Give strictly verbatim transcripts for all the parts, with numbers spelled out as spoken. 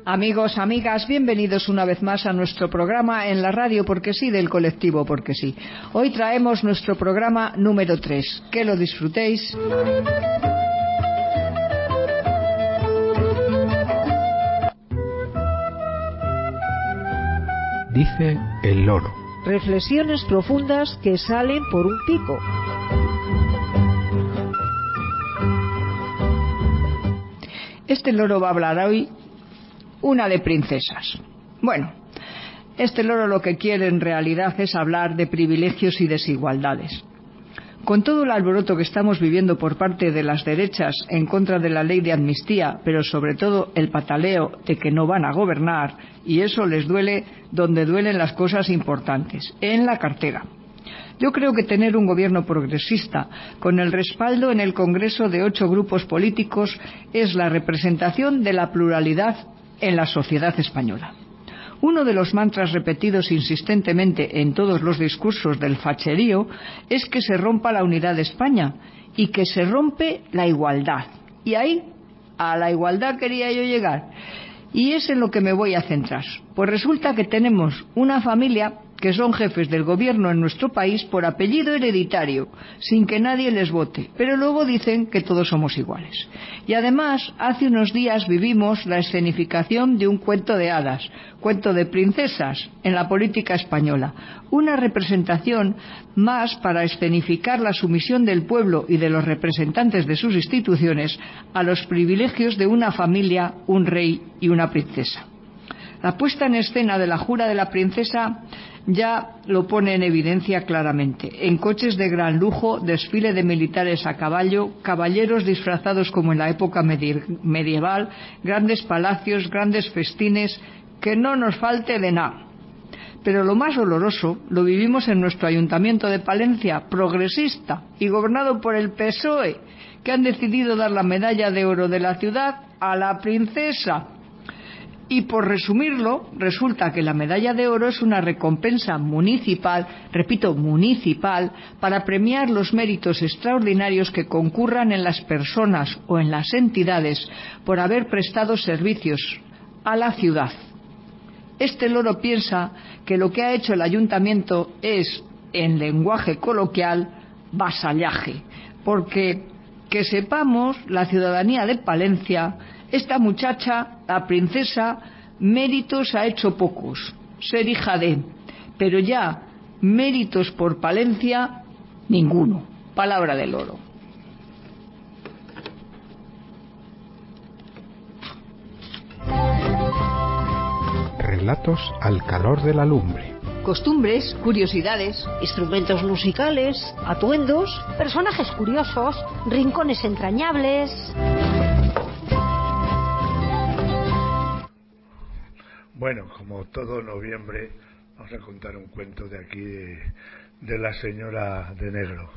Amigos, amigas, bienvenidos una vez más a nuestro programa en la radio Porque Sí del colectivo Porque Sí. Hoy traemos nuestro programa número tres. Que lo disfrutéis. Dice el loro. Reflexiones profundas que salen por un pico. Este loro va a hablar hoy una de princesas. Bueno, este loro lo que quiere en realidad es hablar de privilegios y desigualdades. Con todo el alboroto que estamos viviendo por parte de las derechas en contra de la ley de amnistía, pero sobre todo el pataleo de que no van a gobernar, y eso les duele donde duelen las cosas importantes, en la cartera. Yo creo que tener un gobierno progresista con el respaldo en el Congreso de ocho grupos políticos es la representación de la pluralidad en la sociedad española. Uno de los mantras repetidos insistentemente en todos los discursos del facherío es que se rompa la unidad de España y que se rompe la igualdad. Y ahí, a la igualdad quería yo llegar. Y es en lo que me voy a centrar. Pues resulta que tenemos una familia que son jefes del gobierno en nuestro país por apellido hereditario, sin que nadie les vote, pero luego dicen que todos somos iguales. Y además, hace unos días vivimos la escenificación de un cuento de hadas, cuento de princesas, en la política española, una representación más para escenificar la sumisión del pueblo y de los representantes de sus instituciones a los privilegios de una familia, un rey y una princesa. La puesta en escena de la jura de la princesa ya lo pone en evidencia claramente. En coches de gran lujo, desfile de militares a caballo, caballeros disfrazados como en la época medieval, grandes palacios, grandes festines, que no nos falte de nada. Pero lo más doloroso lo vivimos en nuestro ayuntamiento de Palencia, progresista y gobernado por el P S O E, que han decidido dar la medalla de oro de la ciudad a la princesa. Y por resumirlo, resulta que la medalla de oro es una recompensa municipal, repito, municipal, para premiar los méritos extraordinarios que concurran en las personas o en las entidades por haber prestado servicios a la ciudad. Este loro piensa que lo que ha hecho el ayuntamiento es, en lenguaje coloquial, vasallaje, porque que sepamos, la ciudadanía de Palencia, esta muchacha, la princesa, méritos ha hecho pocos, ser hija de, pero ya méritos por Palencia, ninguno. Palabra del loro. Relatos al calor de la lumbre. Costumbres, curiosidades, instrumentos musicales, atuendos, personajes curiosos, rincones entrañables. Bueno, como todo noviembre, vamos a contar un cuento de aquí de, de la señora de negro.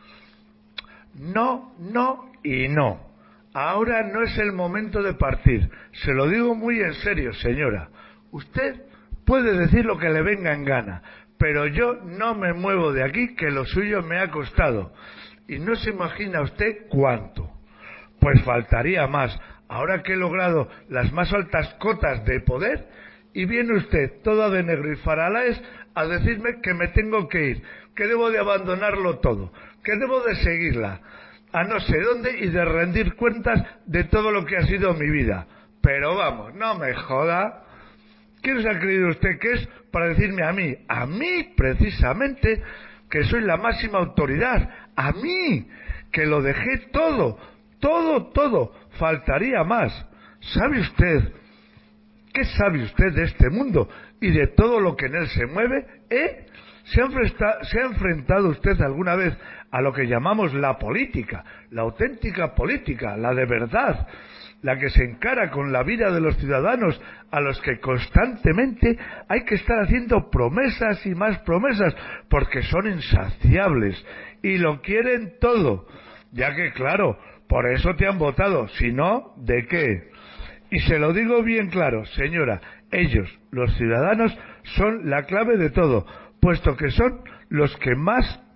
No, no y no. Ahora no es el momento de partir. Se lo digo muy en serio, señora. Usted puede decir lo que le venga en gana, pero yo no me muevo de aquí, que lo suyo me ha costado. Y no se imagina usted cuánto. Pues faltaría más. Ahora que he logrado las más altas cotas de poder, y viene usted toda de negro y faralaes a decirme que me tengo que ir, que debo de abandonarlo todo, que debo de seguirla a no sé dónde y de rendir cuentas de todo lo que ha sido mi vida. Pero vamos, no me joda. ¿Quién se ha creído usted que es para decirme a mí, a mí precisamente, que soy la máxima autoridad, a mí, que lo dejé todo, todo, todo, faltaría más? ¿Sabe usted? ¿Qué sabe usted de este mundo y de todo lo que en él se mueve? ¿Eh? ¿Se ha, enfrentado, ¿Se ha enfrentado usted alguna vez a lo que llamamos la política, la auténtica política, la de verdad, la que se encara con la vida de los ciudadanos, a los que constantemente hay que estar haciendo promesas y más promesas, porque son insaciables y lo quieren todo, ya que claro, por eso te han votado, si no, ¿de qué? Y se lo digo bien claro, señora, ellos, los ciudadanos, son la clave de todo, puesto que son los que más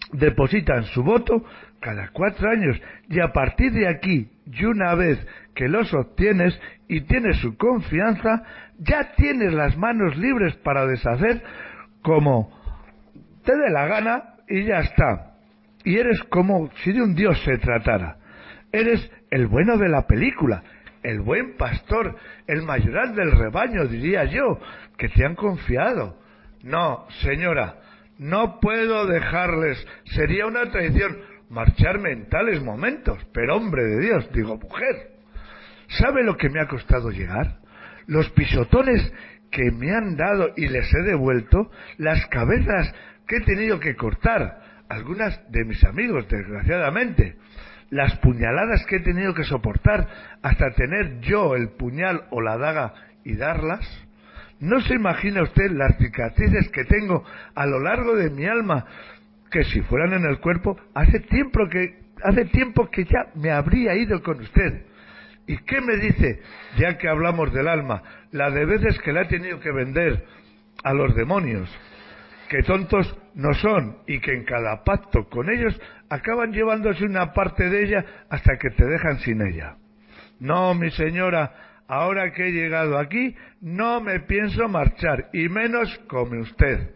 depositan su voto cada cuatro años y a partir de aquí, y una vez que los obtienes y tienes su confianza, ya tienes las manos libres para deshacer como te dé la gana y ya está. Y eres como si de un dios se tratara. Eres el bueno de la película, el buen pastor, el mayoral del rebaño, diría yo, que te han confiado. No, señora, no puedo dejarles, sería una traición marcharme en tales momentos, pero hombre de Dios, digo, mujer, ¿sabe lo que me ha costado llegar? Los pisotones que me han dado y les he devuelto, las cabezas que he tenido que cortar, algunas de mis amigos, desgraciadamente, las puñaladas que he tenido que soportar hasta tener yo el puñal o la daga y darlas. No se imagina usted las cicatrices que tengo a lo largo de mi alma, que si fueran en el cuerpo, hace tiempo que, hace tiempo que ya me habría ido con usted. ¿Y qué me dice, ya que hablamos del alma, la de veces que la he tenido que vender a los demonios, que tontos no son y que en cada pacto con ellos acaban llevándose una parte de ella hasta que te dejan sin ella? No, mi señora, ahora que he llegado aquí, no me pienso marchar, y menos come usted.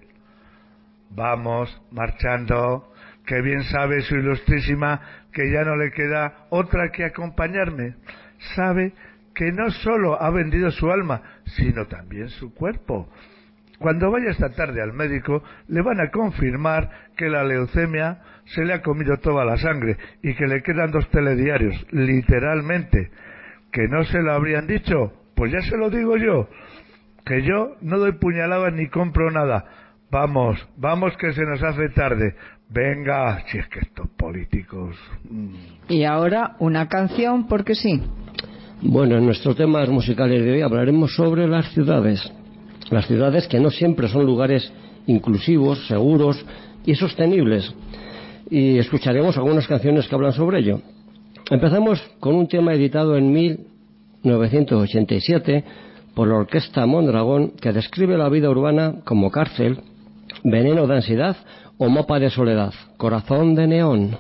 Vamos, marchando, que bien sabe su ilustrísima que ya no le queda otra que acompañarme. Sabe que no solo ha vendido su alma, sino también su cuerpo. Cuando vaya esta tarde al médico, le van a confirmar que la leucemia se le ha comido toda la sangre y que le quedan dos telediarios, literalmente. ¿Que no se lo habrían dicho? Pues ya se lo digo yo, que yo no doy puñaladas ni compro nada. Vamos, vamos que se nos hace tarde. Venga, si es que estos políticos... Y ahora una canción, porque sí. Bueno, en nuestros temas musicales de hoy hablaremos sobre las ciudades. Las ciudades que no siempre son lugares inclusivos, seguros y sostenibles. Y escucharemos algunas canciones que hablan sobre ello. Empezamos con un tema editado en mil novecientos ochenta y siete por la Orquesta Mondragón, que describe la vida urbana como cárcel, veneno de ansiedad o mapa de soledad. Corazón de neón.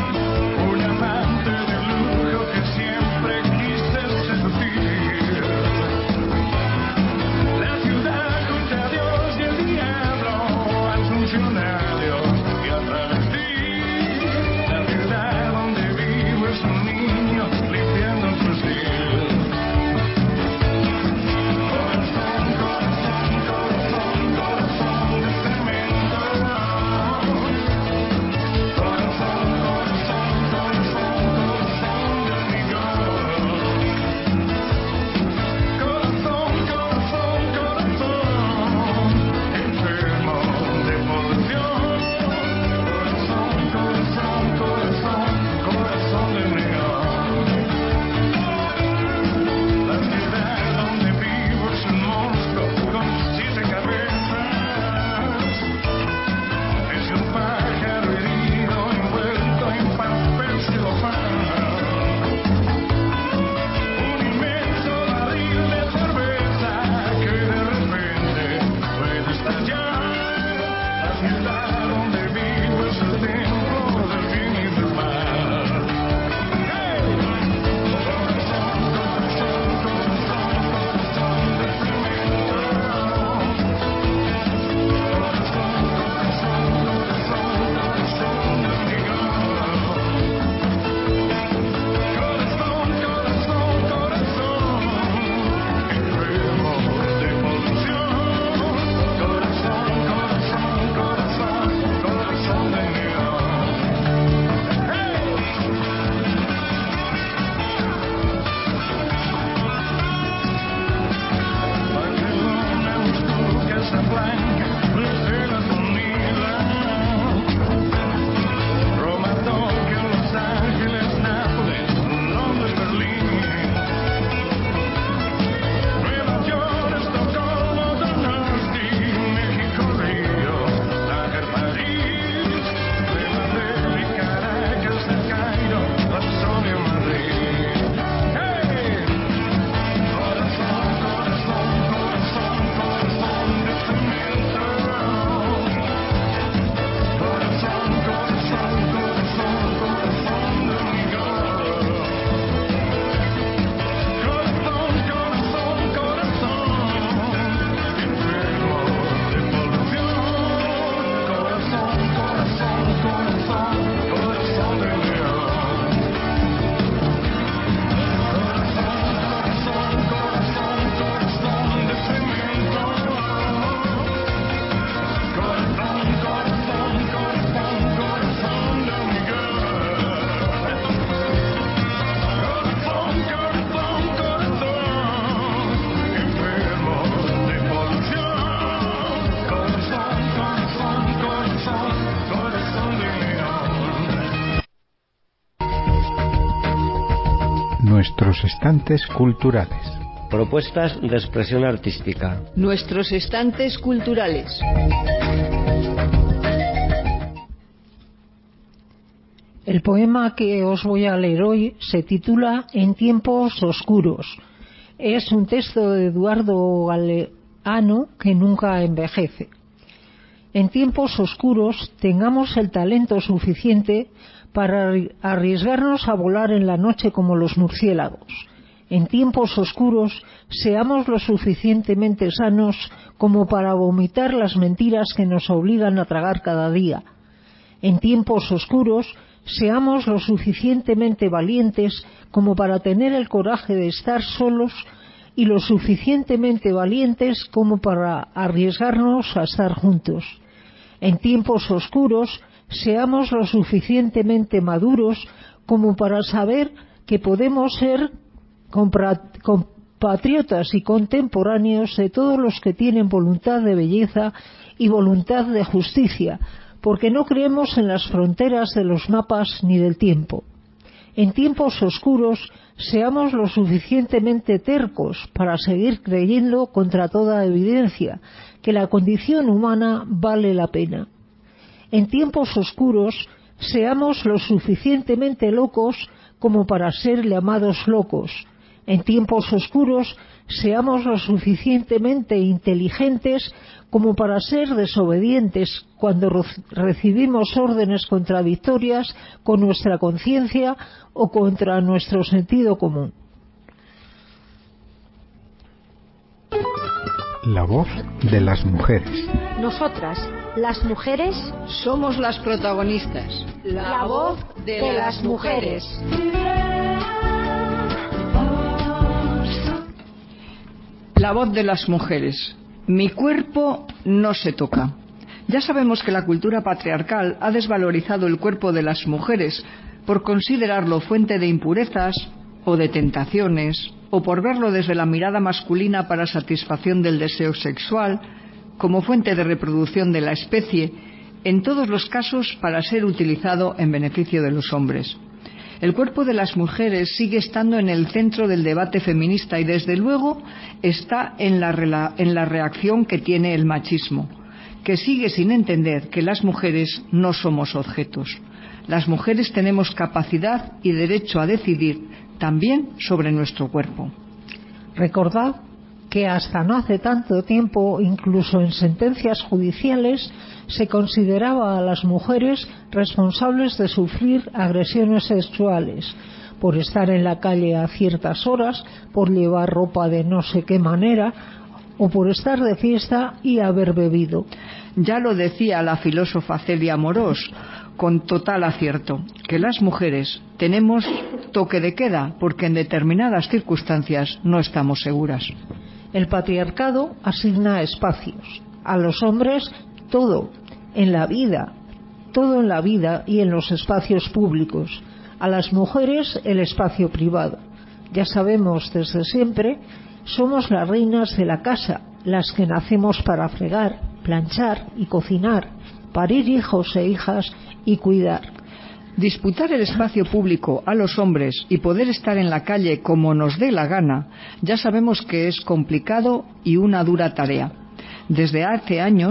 Un amante de lujo que siempre quise seducir. Nuestros estantes culturales. Propuestas de expresión artística. Nuestros estantes culturales. El poema que os voy a leer hoy se titula En tiempos oscuros. Es un texto de Eduardo Galeano que nunca envejece. En tiempos oscuros tengamos el talento suficiente para arriesgarnos a volar en la noche como los murciélagos. En tiempos oscuros seamos lo suficientemente sanos como para vomitar las mentiras que nos obligan a tragar cada día. En tiempos oscuros seamos lo suficientemente valientes como para tener el coraje de estar solos y lo suficientemente valientes como para arriesgarnos a estar juntos. En tiempos oscuros seamos lo suficientemente maduros como para saber que podemos ser compatriotas y contemporáneos de todos los que tienen voluntad de belleza y voluntad de justicia, porque no creemos en las fronteras de los mapas ni del tiempo. En tiempos oscuros seamos lo suficientemente tercos para seguir creyendo contra toda evidencia que la condición humana vale la pena. En tiempos oscuros seamos lo suficientemente locos como para ser llamados locos. En tiempos oscuros seamos lo suficientemente inteligentes como para ser desobedientes cuando recibimos órdenes contradictorias con nuestra conciencia o contra nuestro sentido común. La voz de las mujeres. Nosotras, las mujeres, somos las protagonistas. La, la voz de, de las, las mujeres. La voz de las mujeres. Mi cuerpo no se toca. Ya sabemos que la cultura patriarcal ha desvalorizado el cuerpo de las mujeres por considerarlo fuente de impurezas o de tentaciones, o por verlo desde la mirada masculina para satisfacción del deseo sexual, como fuente de reproducción de la especie, en todos los casos para ser utilizado en beneficio de los hombres. El cuerpo de las mujeres sigue estando en el centro del debate feminista y desde luego está en la, en la reacción que tiene el machismo, que sigue sin entender que las mujeres no somos objetos. Las mujeres tenemos capacidad y derecho a decidir también sobre nuestro cuerpo. Recordad que hasta no hace tanto tiempo, incluso en sentencias judiciales, se consideraba a las mujeres responsables de sufrir agresiones sexuales por estar en la calle a ciertas horas, por llevar ropa de no sé qué manera o por estar de fiesta y haber bebido. Ya lo decía la filósofa Celia Morós con total acierto, que las mujeres tenemos toque de queda porque en determinadas circunstancias no estamos seguras. El patriarcado asigna espacios. A los hombres todo, en la vida, todo en la vida y en los espacios públicos. A las mujeres el espacio privado. Ya sabemos desde siempre, somos las reinas de la casa, las que nacemos para fregar, planchar y cocinar, parir hijos e hijas y cuidar. Disputar el espacio público a los hombres y poder estar en la calle como nos dé la gana, ya sabemos que es complicado y una dura tarea. Desde hace años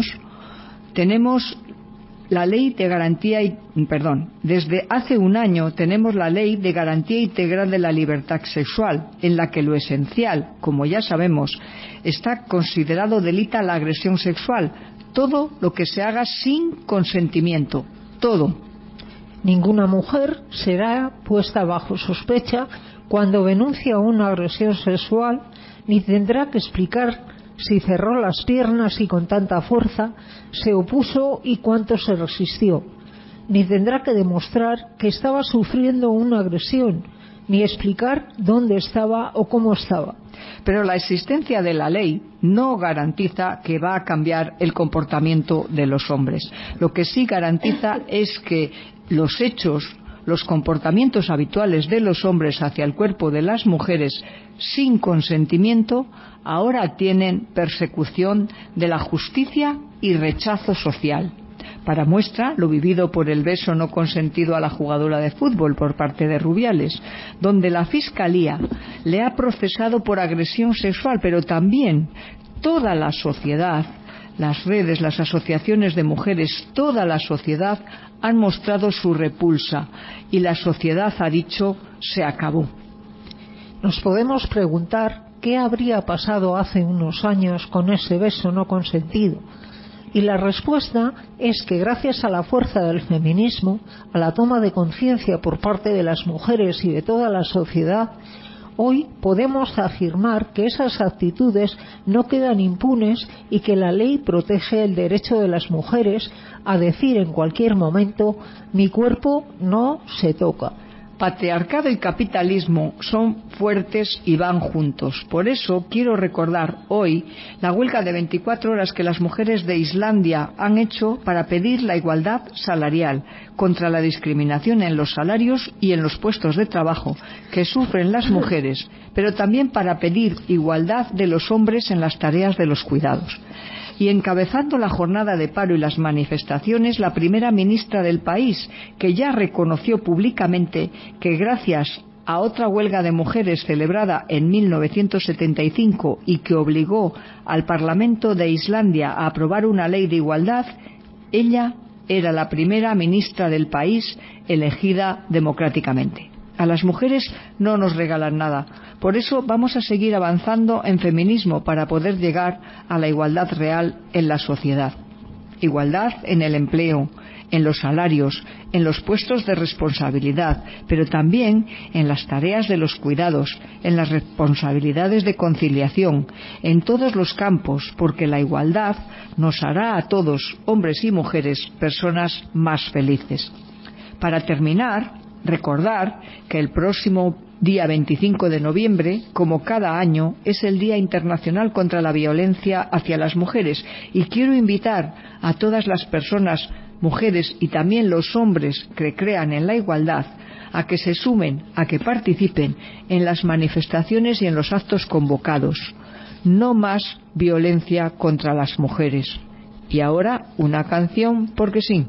tenemos la ley de garantía y, perdón, desde hace un año tenemos la ley de garantía integral de la libertad sexual, en la que lo esencial, como ya sabemos, está considerado delito la agresión sexual, todo lo que se haga sin consentimiento, todo. Ninguna mujer será puesta bajo sospecha cuando denuncia una agresión sexual, ni tendrá que explicar si cerró las piernas y con tanta fuerza se opuso y cuánto se resistió, ni tendrá que demostrar que estaba sufriendo una agresión, ni explicar dónde estaba o cómo estaba. Pero la existencia de la ley no garantiza que va a cambiar el comportamiento de los hombres. Lo que sí garantiza es que los hechos, los comportamientos habituales de los hombres hacia el cuerpo de las mujeres sin consentimiento ahora tienen persecución de la justicia y rechazo social. Para muestra, lo vivido por el beso no consentido a la jugadora de fútbol por parte de Rubiales, donde la Fiscalía le ha procesado por agresión sexual, pero también toda la sociedad, las redes, las asociaciones de mujeres, toda la sociedad han mostrado su repulsa y la sociedad ha dicho se acabó. Nos podemos preguntar qué habría pasado hace unos años con ese beso no consentido. Y la respuesta es que gracias a la fuerza del feminismo, a la toma de conciencia por parte de las mujeres y de toda la sociedad, hoy podemos afirmar que esas actitudes no quedan impunes y que la ley protege el derecho de las mujeres a decir en cualquier momento: mi cuerpo no se toca. Patriarcado y capitalismo son fuertes y van juntos. Por eso quiero recordar hoy la huelga de veinticuatro horas que las mujeres de Islandia han hecho para pedir la igualdad salarial, contra la discriminación en los salarios y en los puestos de trabajo que sufren las mujeres, pero también para pedir igualdad de los hombres en las tareas de los cuidados. Y encabezando la jornada de paro y las manifestaciones, la primera ministra del país, que ya reconoció públicamente que gracias a otra huelga de mujeres celebrada en mil novecientos setenta y cinco y que obligó al Parlamento de Islandia a aprobar una ley de igualdad, ella era la primera ministra del país elegida democráticamente. A las mujeres no nos regalan nada. Por eso vamos a seguir avanzando en feminismo para poder llegar a la igualdad real en la sociedad. Igualdad en el empleo, en los salarios, en los puestos de responsabilidad, pero también en las tareas de los cuidados, en las responsabilidades de conciliación, en todos los campos, porque la igualdad nos hará a todos, hombres y mujeres, personas más felices. Para terminar, recordar que el próximo día veinticinco de noviembre, como cada año, es el Día Internacional contra la Violencia hacia las Mujeres, y quiero invitar a todas las personas, mujeres y también los hombres que crean en la igualdad, a que se sumen, a que participen en las manifestaciones y en los actos convocados. No más violencia contra las mujeres. Y ahora una canción porque sí.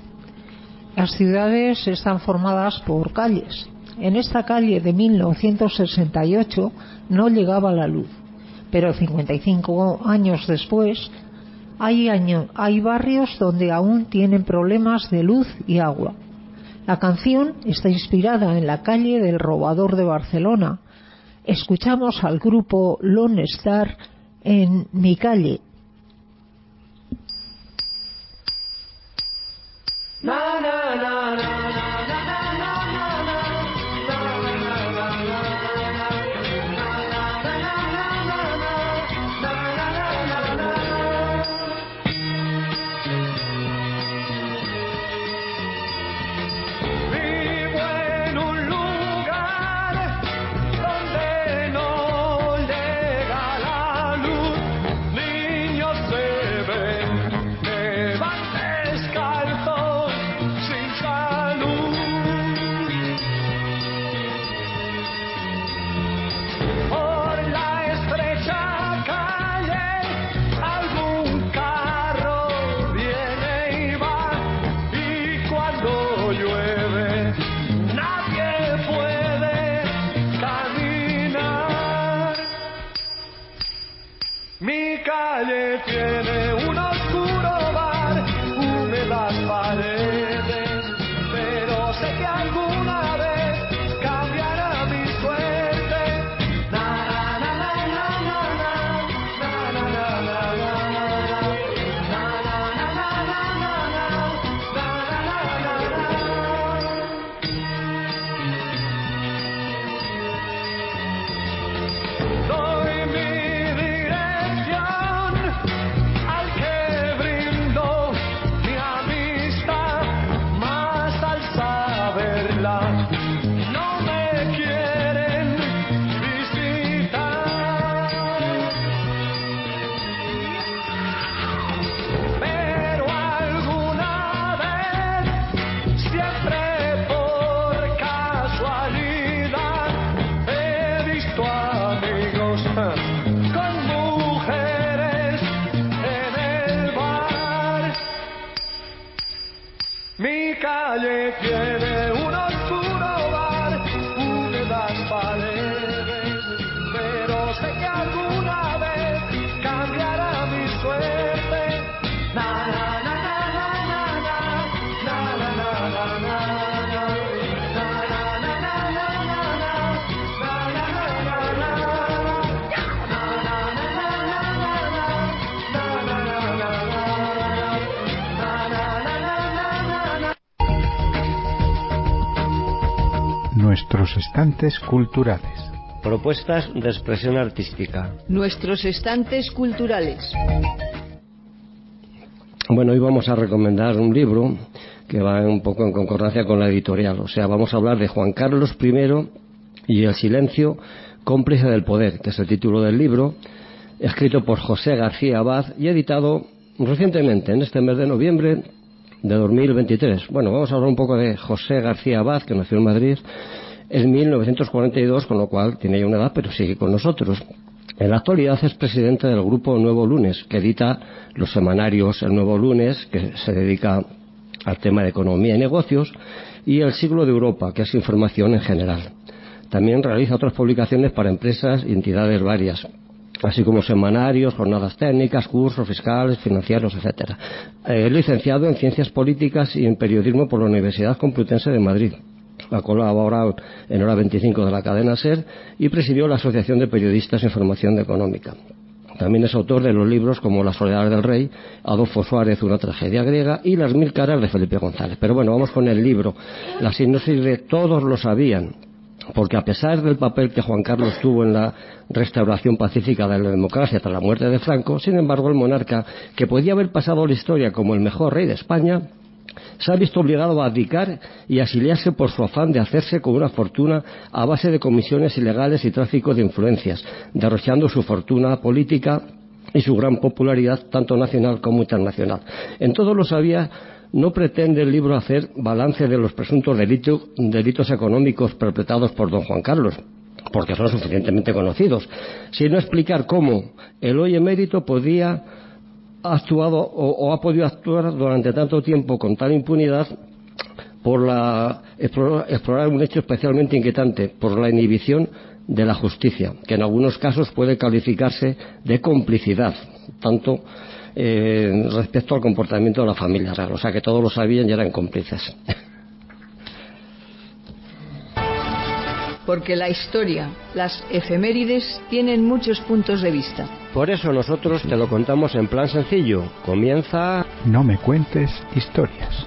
Las ciudades están formadas por calles. En esta calle de mil novecientos sesenta y ocho no llegaba la luz, pero cincuenta y cinco años después hay, año, hay barrios donde aún tienen problemas de luz y agua. La canción está inspirada en la calle del Robador de Barcelona. Escuchamos al grupo Lone Star en Mi calle. Na, na, na, na. Nuestros estantes culturales. Propuestas de expresión artística. Nuestros estantes culturales. Bueno, hoy vamos a recomendar un libro que va un poco en concordancia con la editorial. O sea, vamos a hablar de Juan Carlos primero y el silencio cómplice del poder, que es el título del libro, escrito por José García Abad y editado recientemente, en este mes de noviembre de dos mil veintitrés. Bueno, vamos a hablar un poco de José García Abad, que nació en Madrid en mil novecientos cuarenta y dos, con lo cual tiene ya una edad, pero sigue con nosotros. En la actualidad es presidente del grupo Nuevo Lunes, que edita los semanarios El Nuevo Lunes, que se dedica al tema de economía y negocios, y El Siglo de Europa, que es información en general. También realiza otras publicaciones para empresas y entidades varias, así como semanarios, jornadas técnicas, cursos fiscales, financieros, etcétera. Es licenciado en Ciencias Políticas y en Periodismo por la Universidad Complutense de Madrid. Ha colaborado en Hora veinticinco de la cadena SER y presidió la Asociación de Periodistas de Información Económica. También es autor de los libros como La soledad del rey, Adolfo Suárez, una tragedia griega, y Las mil caras de Felipe González. Pero bueno, vamos con el libro. La sinopsis de Todos lo sabían, porque a pesar del papel que Juan Carlos tuvo en la restauración pacífica de la democracia tras la muerte de Franco, sin embargo el monarca, que podía haber pasado la historia como el mejor rey de España, se ha visto obligado a abdicar y a exiliarse por su afán de hacerse con una fortuna a base de comisiones ilegales y tráfico de influencias, derrochando su fortuna política y su gran popularidad tanto nacional como internacional. En Todo lo sabía no pretende el libro hacer balance de los presuntos delitos, delitos económicos perpetrados por don Juan Carlos, porque son suficientemente conocidos, sino explicar cómo el hoy emérito podía ha actuado o, o ha podido actuar durante tanto tiempo con tal impunidad por la explorar, explorar un hecho especialmente inquietante, por la inhibición de la justicia, que en algunos casos puede calificarse de complicidad, tanto eh, respecto al comportamiento de la familia real, o sea que todos lo sabían y eran cómplices. Porque la historia, las efemérides, tienen muchos puntos de vista. Por eso nosotros te lo contamos en plan sencillo. Comienza... No me cuentes historias.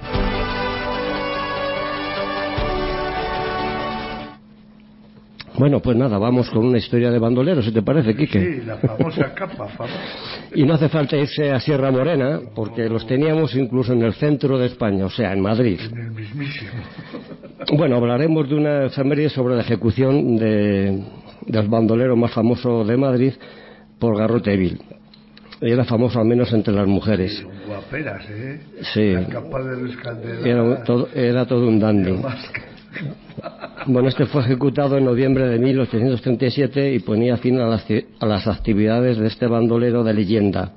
Bueno, pues nada, vamos con una historia de bandoleros, si te parece, Quique. Sí, la famosa capa, famosa. Y no hace falta irse a Sierra Morena, porque los teníamos incluso en el centro de España, o sea, en Madrid. En el mismísimo. Bueno, hablaremos de una efeméride sobre la ejecución de, del bandolero más famoso de Madrid por Garrote Vil. Era famoso al menos entre las mujeres. Sí, guaperas, ¿eh? Sí. La capa de Luis Candela. Era todo, era todo un dandy. Bueno, este fue ejecutado en noviembre de mil ochocientos treinta y siete y ponía fin a las, a las actividades de este bandolero de leyenda,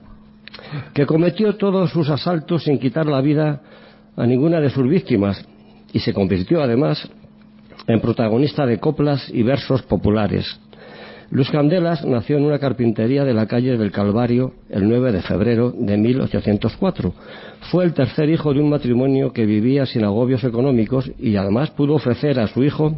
que cometió todos sus asaltos sin quitar la vida a ninguna de sus víctimas y se convirtió además en protagonista de coplas y versos populares. Luis Candelas nació en una carpintería de la calle del Calvario el nueve de febrero de mil ochocientos cuatro. Fue el tercer hijo de un matrimonio que vivía sin agobios económicos y además pudo ofrecer a su hijo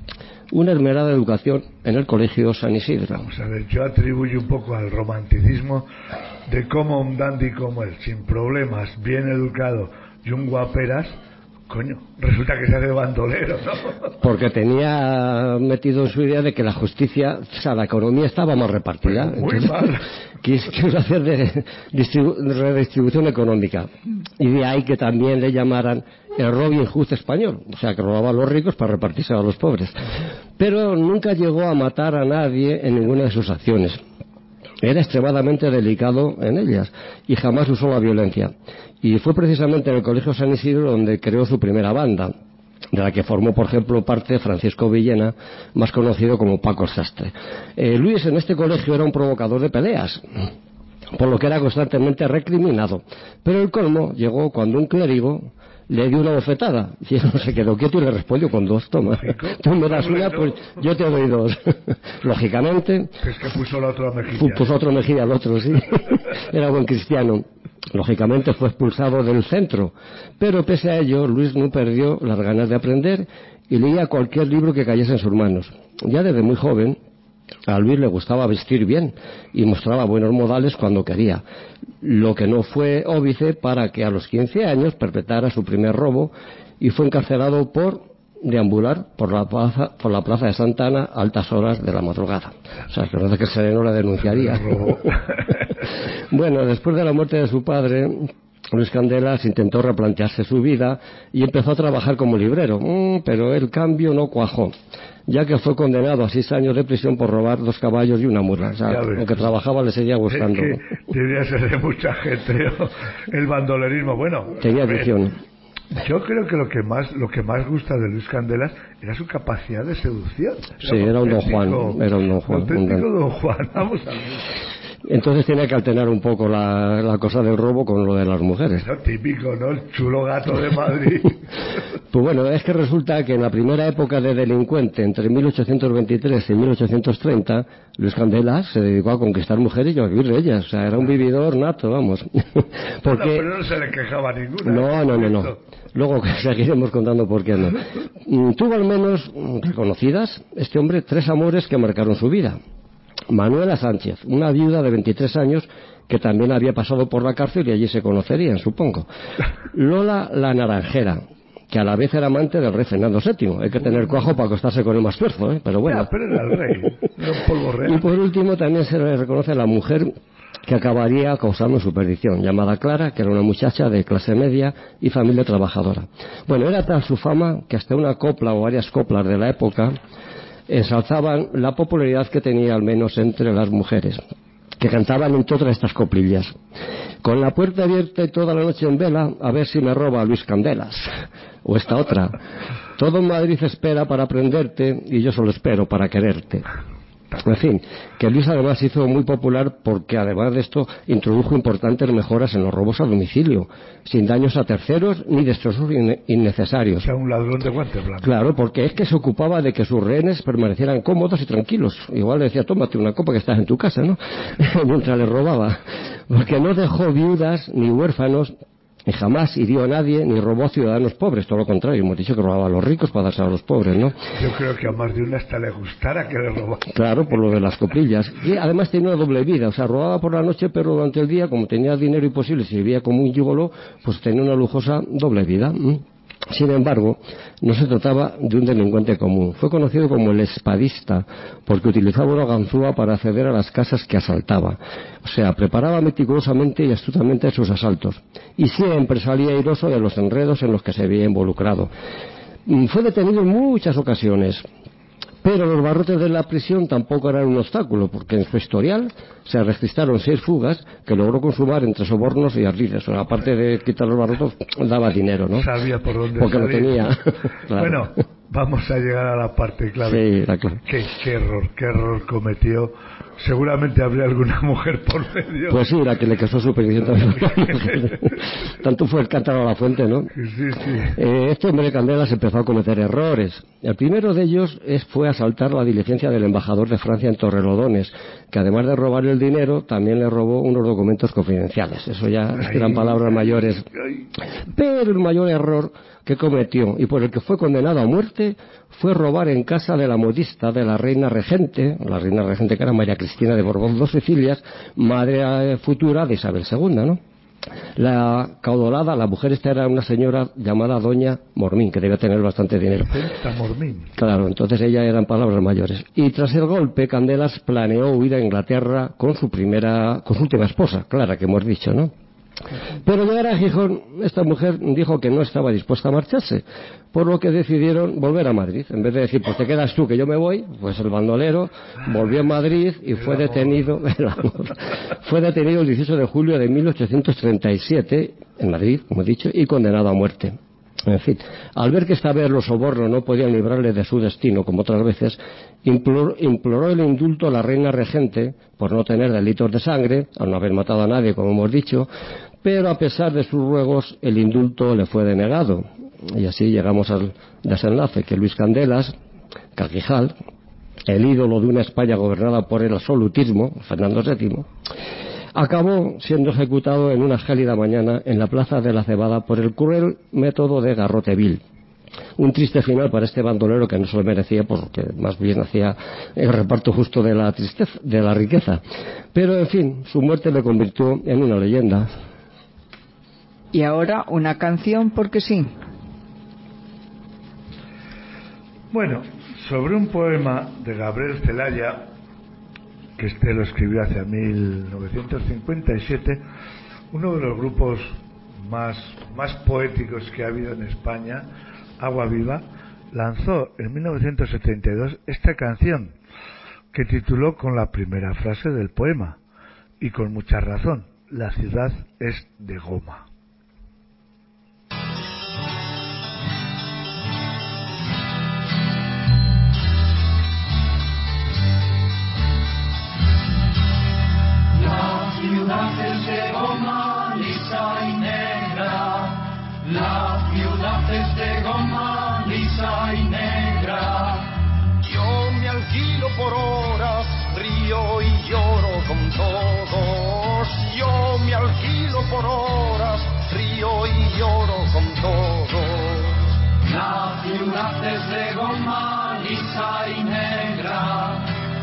una esmerada educación en el Colegio San Isidro. Vamos a ver, yo atribuyo un poco al romanticismo de cómo un dandy como él, sin problemas, bien educado y un guaperas, coño, resulta que se hace bandolero, ¿no? Porque tenía metido en su idea de que la justicia, o sea, la economía estaba mal repartida. Muy Entonces, mal. Quiso, quiso hacer de distribu- redistribución económica. Y de ahí que también le llamaran el Robin Hood español. O sea, que robaba a los ricos para repartirse a los pobres. Pero nunca llegó a matar a nadie en ninguna de sus acciones. Era extremadamente delicado en ellas y jamás usó la violencia. Y fue precisamente en el Colegio San Isidro donde creó su primera banda, de la que formó, por ejemplo, parte Francisco Villena, más conocido como Paco Sastre. Eh, Luis en este colegio era un provocador de peleas, por lo que era constantemente recriminado. Pero el colmo llegó cuando un clérigo le dio una bofetada y él no se quedó quieto y le respondió con dos: toma, tú me das una, pues yo te doy dos. Lógicamente Es que puso la otra mejilla. puso otro mejilla al otro, sí. Era buen cristiano. Lógicamente fue expulsado del centro, pero pese a ello Luis no perdió las ganas de aprender y leía cualquier libro que cayese en sus manos. Ya desde muy joven a Luis le gustaba vestir bien y mostraba buenos modales cuando quería, lo que no fue óbice para que a los quince años perpetrara su primer robo y fue encarcelado por deambular por la plaza, por la plaza de Santa Ana a altas horas de la madrugada. O sea, que no es que el sereno la denunciaría. Bueno, después de la muerte de su padre, Luis Candelas intentó replantearse su vida y empezó a trabajar como librero, mm, pero el cambio no cuajó, ya que fue condenado a seis años de prisión por robar dos caballos y una mula. O sea, lo que trabajaba le seguía gustando. Es que debía ser de mucha gente, ¿no? El bandolerismo, bueno. Tenía adicción. Yo creo que lo que más lo que más gusta de Luis Candelas era su capacidad de seducción. Sí, era un don Juan, era un don Juan. Auténtico don Juan, vamos a ver. Entonces tenía que alternar un poco la, la cosa del robo con lo de las mujeres. Lo típico, ¿no? El chulo gato de Madrid. Pues bueno, es que resulta que en la primera época de delincuente, entre mil ochocientos veintitrés y mil ochocientos treinta, Luis Candelas se dedicó a conquistar mujeres y a vivir de ellas. O sea, era un vividor nato, vamos. Porque... No, pero no se le quejaba ninguna. No, no, no, no. Luego seguiremos contando por qué no. Tuvo al menos reconocidas, este hombre, tres amores que marcaron su vida. Manuela Sánchez, una viuda de veintitrés años que también había pasado por la cárcel y allí se conocerían, supongo. Lola la Naranjera, que a la vez era amante del rey Fernando séptimo. Hay que tener cuajo para acostarse con el más tuerzo, ¿eh? Pero bueno. Ya, pero era el rey, no polvo real. Y por último también se le reconoce a la mujer que acabaría causando su perdición, llamada Clara, que era una muchacha de clase media y familia trabajadora. Bueno, era tal su fama que hasta una copla o varias coplas de la época ensalzaban la popularidad que tenía al menos entre las mujeres, que cantaban en todas estas coplillas. Con la puerta abierta y toda la noche en vela, a ver si me roba Luis Candelas. O esta otra. Todo Madrid espera para prenderte y yo solo espero para quererte. En fin, que Luis además hizo muy popular porque además de esto introdujo importantes mejoras en los robos a domicilio, sin daños a terceros ni destrozos innecesarios. O sea, un ladrón de guante blanco. Claro, porque es que se ocupaba de que sus rehenes permanecieran cómodos y tranquilos. Igual le decía, tómate una copa que estás en tu casa, ¿no? Mientras le robaba. Porque no dejó viudas ni huérfanos, y jamás hirió a nadie ni robó a ciudadanos pobres, todo lo contrario, hemos dicho que robaba a los ricos para darse a los pobres, ¿no? Yo creo que a más de una hasta le gustara que le robara. Claro, por lo de las coprillas. Y además tenía una doble vida, o sea, robaba por la noche, pero durante el día, como tenía dinero imposible, si vivía como un gigoló, pues tenía una lujosa doble vida. Sin embargo, no se trataba de un delincuente común. Fue conocido como el espadista, porque utilizaba una ganzúa para acceder a las casas que asaltaba. O sea, preparaba meticulosamente y astutamente sus asaltos. Y siempre salía airoso de los enredos en los que se había involucrado. Fue detenido en muchas ocasiones. Pero los barrotes de la prisión tampoco eran un obstáculo, porque en su historial se registraron seis fugas que logró consumar entre sobornos y ardides. O sea, aparte de quitar los barrotes, daba dinero, ¿no? Sabía por dónde porque salir. Lo tenía. Claro. Bueno, vamos a llegar a la parte clave. Sí, la clave. ¿Qué, qué error, qué error cometió. Seguramente habría alguna mujer por medio. Pues sí, la que le casó su perdición también. Tanto fue el cántaro a la fuente, ¿no? Sí, sí. Eh, este hombre de Candelas empezó a cometer errores. El primero de ellos es, fue asaltar la diligencia del embajador de Francia en Torrelodones, que además de robar el dinero, también le robó unos documentos confidenciales. Eso ya ay, eran palabras mayores. Ay. Pero el mayor error que cometió y por el que fue condenado a muerte fue robar en casa de la modista de la reina regente, la reina regente que era María Cristina de Borbón dos Sicilias, madre futura de Isabel segunda, ¿no? La caudolada, la mujer esta era una señora llamada Doña Mormín, que debía tener bastante dinero. Mormín. Claro, entonces ella eran palabras mayores. Y tras el golpe, Candelas planeó huir a Inglaterra con su primera, con su última esposa, Clara, que hemos dicho, ¿no? Pero llegar a Gijón, esta mujer dijo que no estaba dispuesta a marcharse, por lo que decidieron volver a Madrid. En vez de decir, pues te quedas tú que yo me voy, pues el bandolero volvió a Madrid y fue detenido, fue detenido el dieciocho de julio de mil ochocientos treinta y siete en Madrid, como he dicho, y condenado a muerte. En fin, al ver que esta vez los sobornos no podían librarle de su destino, como otras veces, imploró, imploró el indulto a la reina regente por no tener delitos de sangre, al no haber matado a nadie, como hemos dicho, pero a pesar de sus ruegos, el indulto le fue denegado. Y así llegamos al desenlace, que Luis Candelas, Carquijal, el ídolo de una España gobernada por el absolutismo, Fernando séptimo, acabó siendo ejecutado en una gélida mañana en la Plaza de la Cebada por el cruel método de garrote vil. Un triste final para este bandolero que no se lo merecía porque más bien hacía el reparto justo de la tristeza, de la riqueza. Pero en fin, su muerte le convirtió en una leyenda. Y ahora una canción porque sí. Bueno, sobre un poema de Gabriel Celaya, que este lo escribió hacia mil novecientos cincuenta y siete, uno de los grupos más, más poéticos que ha habido en España, Agua Viva, lanzó en mil novecientos setenta y dos esta canción que tituló con la primera frase del poema, y con mucha razón: la ciudad es de goma. La ciudad es de goma lisa y negra, la ciudad es de goma lisa y negra. Yo me alquilo por horas, río y lloro con todos. Yo me alquilo por horas, río y lloro con todos. La ciudad es de goma lisa y negra,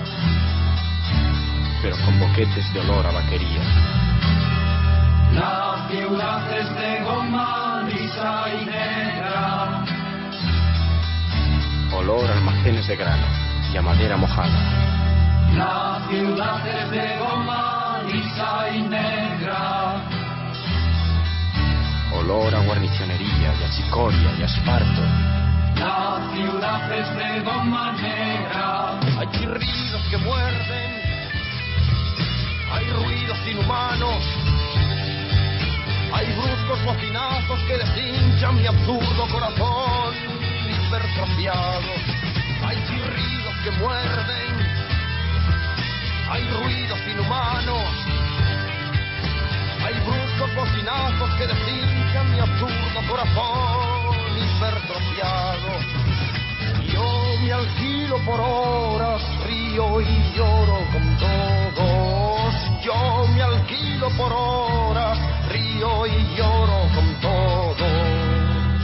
pero con boquetes de olor a vaquería. La ciudad es de goma lisa y negra, olor a almacenes de grano y a madera mojada. La ciudad es de goma lisa y negra, olor a guarnicionería y a chicoria y a esparto. La ciudad es de goma negra. Hay chirridos que muerden, hay ruidos inhumanos, hay bruscos bocinazos que deshinchan mi absurdo corazón hipertrofiado. Hay chirridos que muerden, hay ruidos inhumanos, hay bruscos bocinazos que deshinchan mi absurdo corazón hipertrofiado. Yo me alquilo por horas, río y lloro con todos. Yo me alquilo por horas, río y lloro con todos.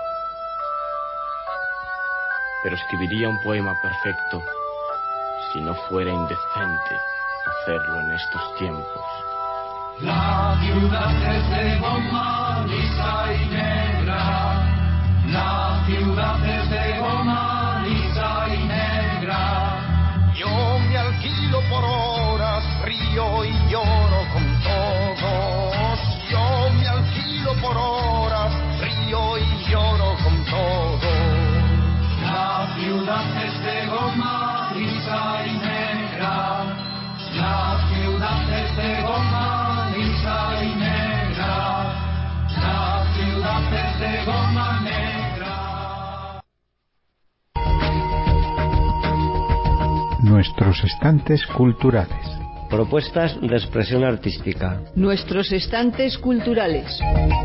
Pero escribiría un poema perfecto si no fuera indecente hacerlo en estos tiempos. La ciudad es de goma lisa y negra, la ciudad es de goma lisa y negra. Yo me alquilo por horas, río y lloro con todos. Yo me alquilo por horas, río y lloro con todos. La ciudad es de goma lisa y negra, la ciudad es de goma lisa y negra, la ciudad es de goma negra. Nuestros estantes culturales. Propuestas de expresión artística. Nuestros estantes culturales.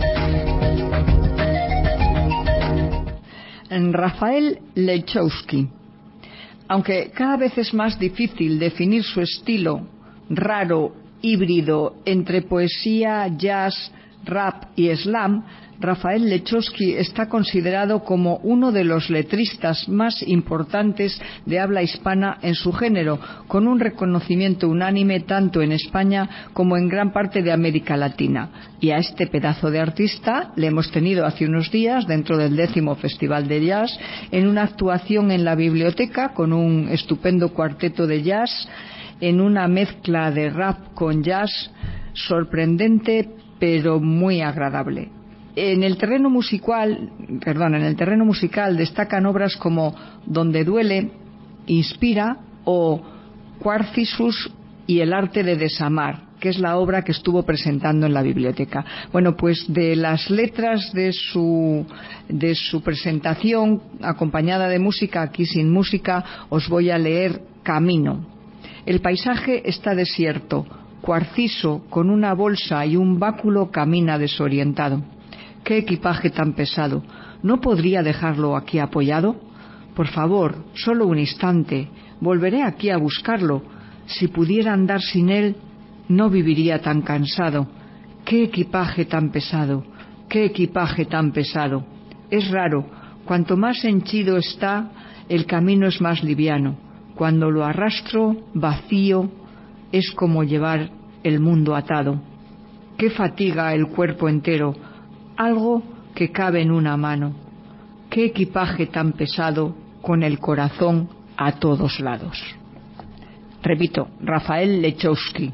Rafael Lechowski. Aunque cada vez es más difícil definir su estilo raro, híbrido entre poesía, jazz, rap y slam, Rafael Lechowski está considerado como uno de los letristas más importantes de habla hispana en su género, con un reconocimiento unánime tanto en España como en gran parte de América Latina. Y a este pedazo de artista le hemos tenido hace unos días, dentro del décimo Festival de Jazz, en una actuación en la biblioteca con un estupendo cuarteto de jazz, en una mezcla de rap con jazz sorprendente pero muy agradable. En el terreno musical, perdón, en el terreno musical destacan obras como Donde duele, Inspira o Quarcisus y el arte de desamar, que es la obra que estuvo presentando en la biblioteca. Bueno, pues de las letras de su de su presentación acompañada de música, aquí sin música, os voy a leer Camino. El paisaje está desierto. Cuarciso, con una bolsa y un báculo, camina desorientado. ¡Qué equipaje tan pesado! ¿No podría dejarlo aquí apoyado? Por favor, solo un instante. Volveré aquí a buscarlo. Si pudiera andar sin él, no viviría tan cansado. ¡Qué equipaje tan pesado! ¡Qué equipaje tan pesado! Es raro. Cuanto más henchido está, el camino es más liviano. Cuando lo arrastro, vacío, es como llevar el mundo atado. ¡Qué fatiga el cuerpo entero! Algo que cabe en una mano. ¡Qué equipaje tan pesado! con el corazón a todos lados. Repito, Rafael Lechowski.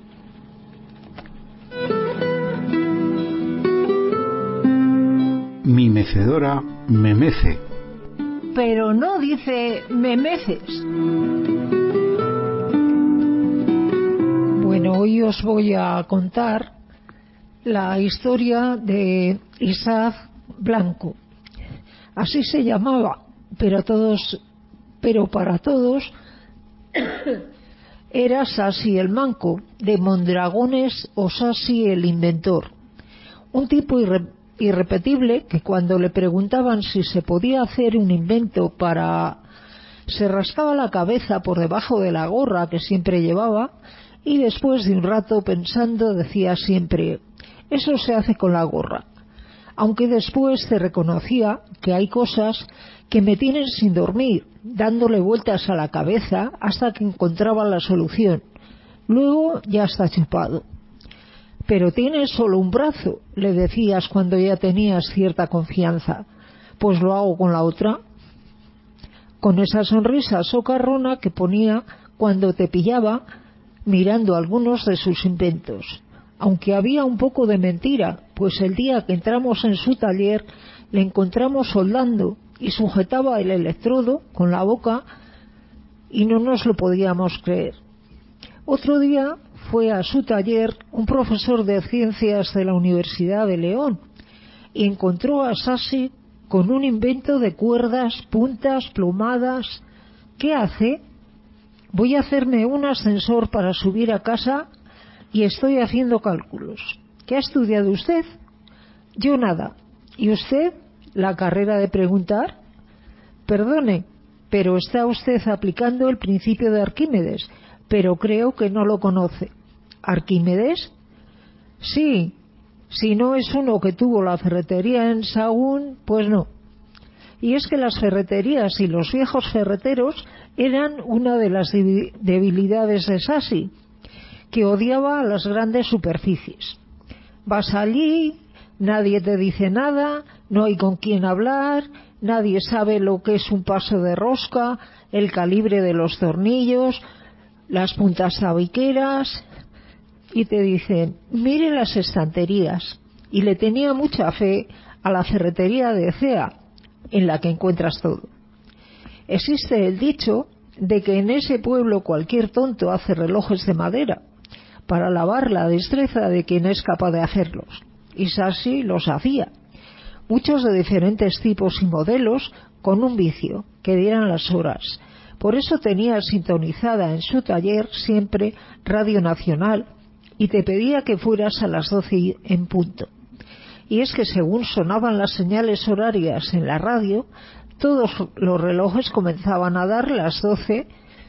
Mi mecedora me mece. Pero no dice me meces. Bueno, hoy os voy a contar la historia de Isaac Blanco. Así se llamaba, pero todos, pero para todos era Sassi el Manco, de Mondragones, o Sassi el Inventor. Un tipo irre, irrepetible que cuando le preguntaban si se podía hacer un invento para... se rascaba la cabeza por debajo de la gorra que siempre llevaba y después de un rato pensando decía siempre: eso se hace con la gorra. Aunque después se reconocía que hay cosas que me tienen sin dormir, dándole vueltas a la cabeza hasta que encontraba la solución. Luego ya está chupado. Pero tienes solo un brazo, le decías cuando ya tenías cierta confianza. Pues lo hago con la otra. Con esa sonrisa socarrona que ponía cuando te pillaba mirando algunos de sus inventos. Aunque había un poco de mentira, pues el día que entramos en su taller le encontramos soldando y sujetaba el electrodo con la boca y no nos lo podíamos creer. Otro día fue a su taller un profesor de ciencias de la Universidad de León y encontró a Sassi con un invento de cuerdas, puntas, plomadas. ¿Qué hace? Voy a hacerme un ascensor para subir a casa y estoy haciendo cálculos. ¿Qué ha estudiado usted? Yo nada. ¿Y usted? ¿La carrera de preguntar? Perdone, pero está usted aplicando el principio de Arquímedes, pero creo que no lo conoce. ¿Arquímedes? Sí. Si no es uno que tuvo la ferretería en Sahagún, pues no. Y es que las ferreterías y los viejos ferreteros eran una de las debilidades de Sassi, que odiaba las grandes superficies. Vas allí, nadie te dice nada, no hay con quién hablar, nadie sabe lo que es un paso de rosca, el calibre de los tornillos, las puntas tabiqueras, y te dicen, mire las estanterías. Y le tenía mucha fe a la ferretería de Cea, en la que encuentras todo. Existe el dicho de que en ese pueblo cualquier tonto hace relojes de madera, para alabar la destreza de quien es capaz de hacerlos. Y Sassi los hacía, muchos de diferentes tipos y modelos, con un vicio, que dieran las horas. Por eso tenía sintonizada en su taller siempre Radio Nacional y te pedía que fueras a las doce en punto. Y es que según sonaban las señales horarias en la radio, todos los relojes comenzaban a dar las doce,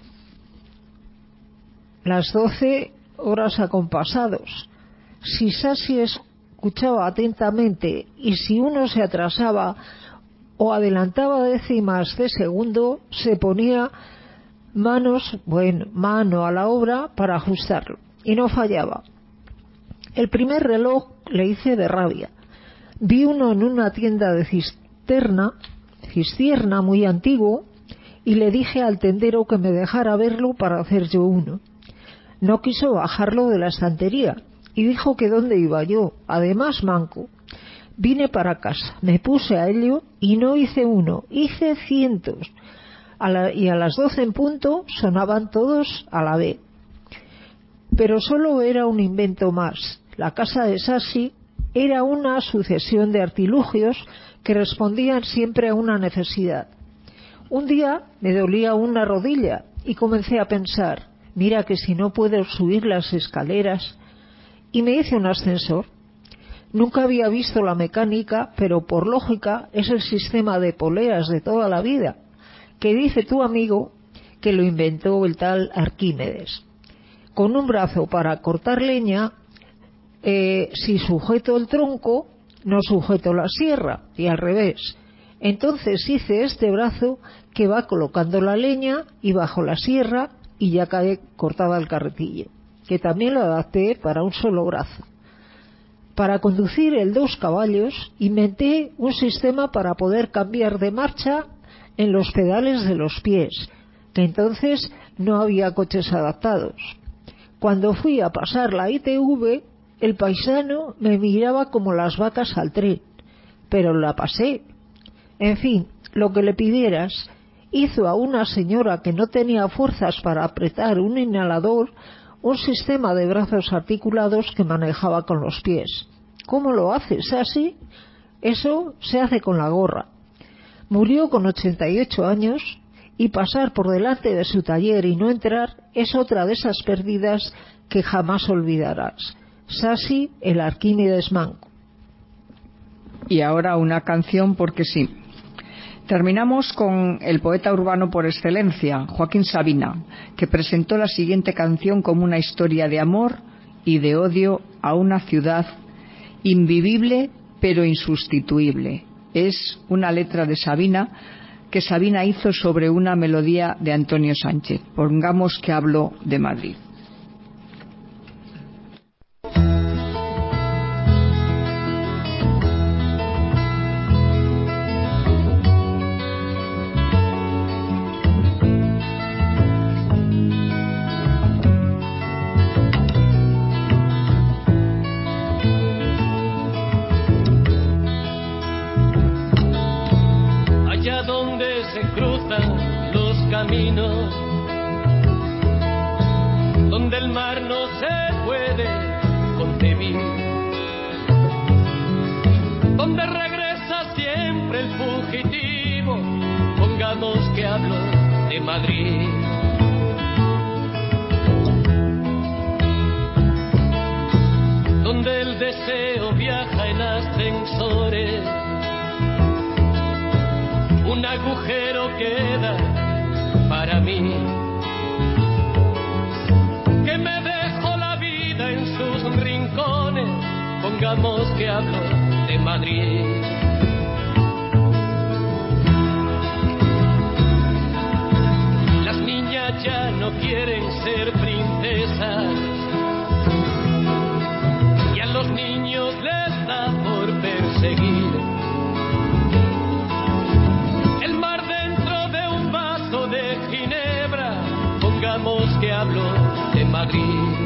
las doce horas acompasados. Si Sassi escuchaba atentamente y si uno se atrasaba o adelantaba décimas de segundo, se ponía manos, bueno, mano a la obra para ajustarlo y no fallaba. El primer reloj le hice de rabia. Vi uno en una tienda de cisterna, cistierna muy antiguo, y le dije al tendero que me dejara verlo para hacer yo uno. No quiso bajarlo de la estantería y dijo que dónde iba yo, además manco. Vine para casa, me puse a ello y no hice uno, hice cientos. A la, y a las doce en punto sonaban todos a la vez. Pero solo era un invento más. La casa de Sassi era una sucesión de artilugios que respondían siempre a una necesidad. Un día me dolía una rodilla y comencé a pensar, mira que si no puedo subir las escaleras, y me hice un ascensor. Nunca había visto la mecánica, pero por lógica es el sistema de poleas de toda la vida, que dice tu amigo que lo inventó el tal Arquímedes. Con un brazo para cortar leña, eh, si sujeto el tronco, no sujeto la sierra, y al revés. Entonces hice este brazo que va colocando la leña y bajo la sierra y ya cae cortada el carretillo, que también lo adapté para un solo brazo. Para conducir el dos caballos inventé un sistema para poder cambiar de marcha en los pedales de los pies, que entonces no había coches adaptados. Cuando fui a pasar la I T V, el paisano me miraba como las vacas al tren, pero la pasé. En fin, lo que le pidieras, hizo a una señora que no tenía fuerzas para apretar un inhalador un sistema de brazos articulados que manejaba con los pies. ¿Cómo lo haces así? Eso se hace con la gorra. Murió con ochenta y ocho años y pasar por delante de su taller y no entrar es otra de esas pérdidas que jamás olvidarás. Sassi, el Arquímedes manco. Y ahora una canción porque sí. Terminamos con el poeta urbano por excelencia, Joaquín Sabina, que presentó la siguiente canción como una historia de amor y de odio a una ciudad invivible pero insustituible. Es una letra de Sabina que Sabina hizo sobre una melodía de Antonio Sánchez. Pongamos que hablo de Madrid. Donde el mar no se puede concebir, donde regresa siempre el fugitivo, pongamos que hablo de Madrid. Donde el deseo viaja en ascensores, un agujero queda para mí, que me dejo la vida en sus rincones, pongamos que hablo de Madrid. Las niñas ya no quieren ser princesas y a los niños les da por perseguir el mar dentro de un vaso de ginebra, pongamos que hablo de Madrid.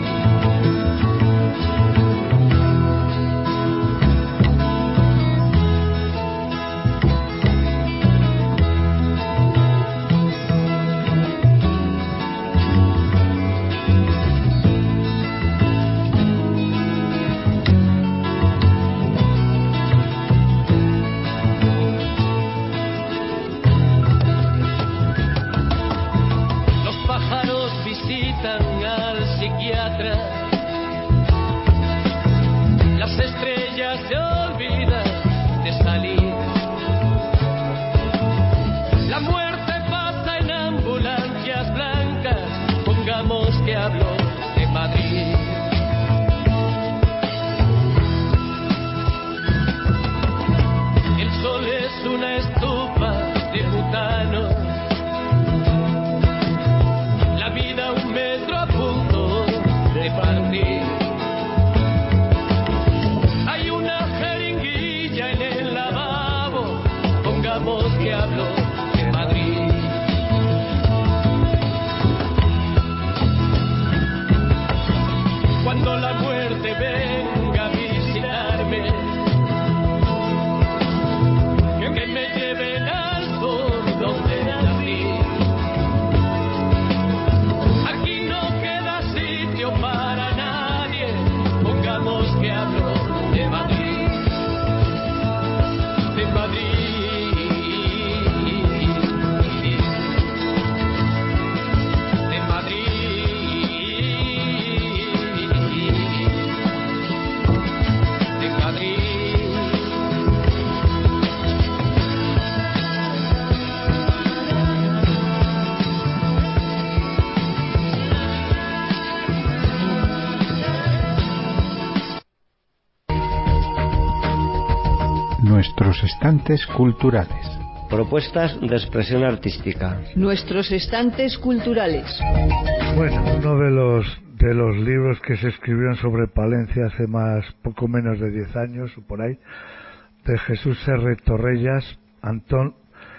Nuestros estantes culturales. Propuestas de expresión artística. Nuestros estantes culturales. Bueno, uno de los de los libros que se escribieron sobre Palencia hace más poco menos de diez años o por ahí, de Jesús R. Torrellas, Antón,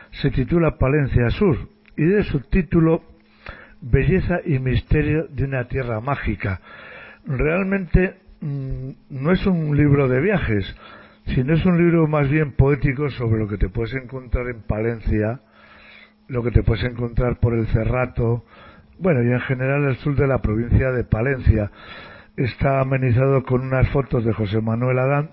se titula Palencia Sur y de subtítulo Belleza y misterio de una tierra mágica. Realmente mmm, no es un libro de viajes, sino es un libro más bien poético sobre lo que te puedes encontrar en Palencia, lo que te puedes encontrar por el Cerrato, bueno, y en general el sur de la provincia de Palencia. Está amenizado con unas fotos de José Manuel Adán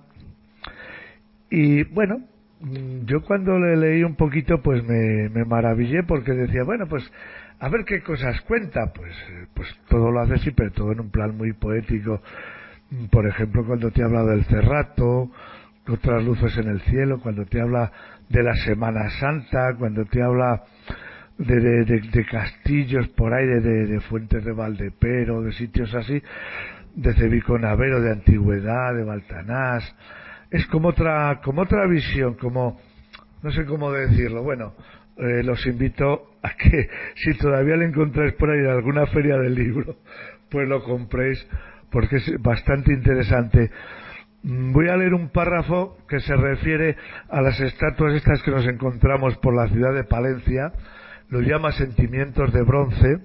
y bueno, yo cuando le leí un poquito pues me, me maravillé porque decía, bueno, pues a ver qué cosas cuenta, pues pues todo lo hace sí, pero todo en un plan muy poético. Por ejemplo, cuando te habla del Cerrato, otras luces en el cielo, cuando te habla de la Semana Santa, cuando te habla de, de, de, de castillos por ahí, de, de, de Fuentes de Valdepero, de sitios así, de Cebico-Navero, de antigüedad, de Baltanás. Es como otra, como otra visión, como, no sé cómo decirlo. Bueno, eh, los invito a que, si todavía lo encontráis por ahí en alguna feria del libro, pues lo compréis, porque es bastante interesante. Voy a leer un párrafo que se refiere a las estatuas estas que nos encontramos por la ciudad de Palencia. Lo llama Sentimientos de Bronce,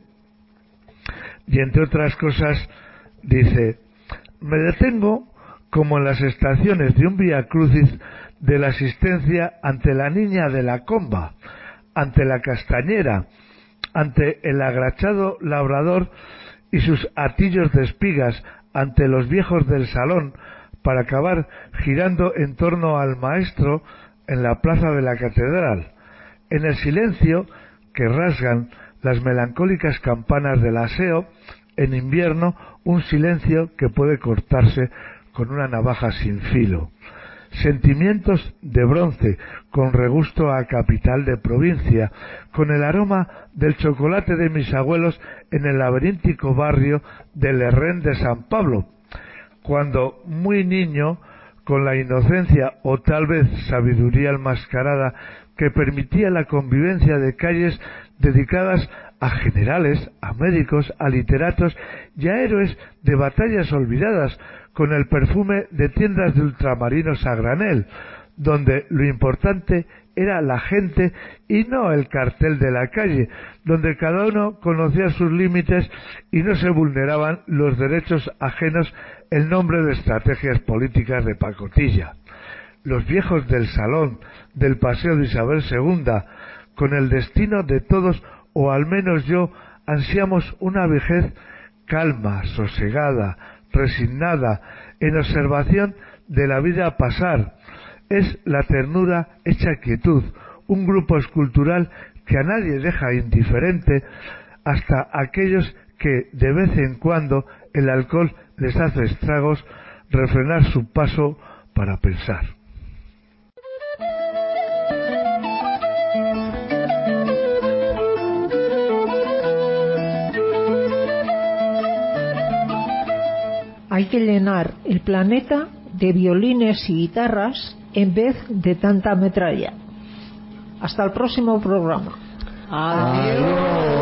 y entre otras cosas dice: me detengo como en las estaciones de un Vía Crucis de la asistencia ante la niña de la comba, ante la castañera, ante el agrachado labrador y sus atillos de espigas, ante los viejos del salón, para acabar girando en torno al maestro en la plaza de la catedral, en el silencio que rasgan las melancólicas campanas del aseo, en invierno un silencio que puede cortarse con una navaja sin filo. Sentimientos de bronce, con regusto a capital de provincia, con el aroma del chocolate de mis abuelos en el laberíntico barrio del Herrén de San Pablo, cuando muy niño, con la inocencia o tal vez sabiduría enmascarada que permitía la convivencia de calles dedicadas a generales, a médicos, a literatos y a héroes de batallas olvidadas, con el perfume de tiendas de ultramarinos a granel, donde lo importante era la gente y no el cartel de la calle, donde cada uno conocía sus límites y no se vulneraban los derechos ajenos en nombre de estrategias políticas de pacotilla. Los viejos del salón, del Paseo de Isabel segunda, con el destino de todos, o al menos yo, ansiamos una vejez calma, sosegada, resignada, en observación de la vida pasar. Es la ternura hecha quietud, un grupo escultural que a nadie deja indiferente, hasta aquellos que de vez en cuando el alcohol les hace estragos, refrenar su paso para pensar. Hay que llenar el planeta de violines y guitarras en vez de tanta metralla. Hasta el próximo programa. Adiós.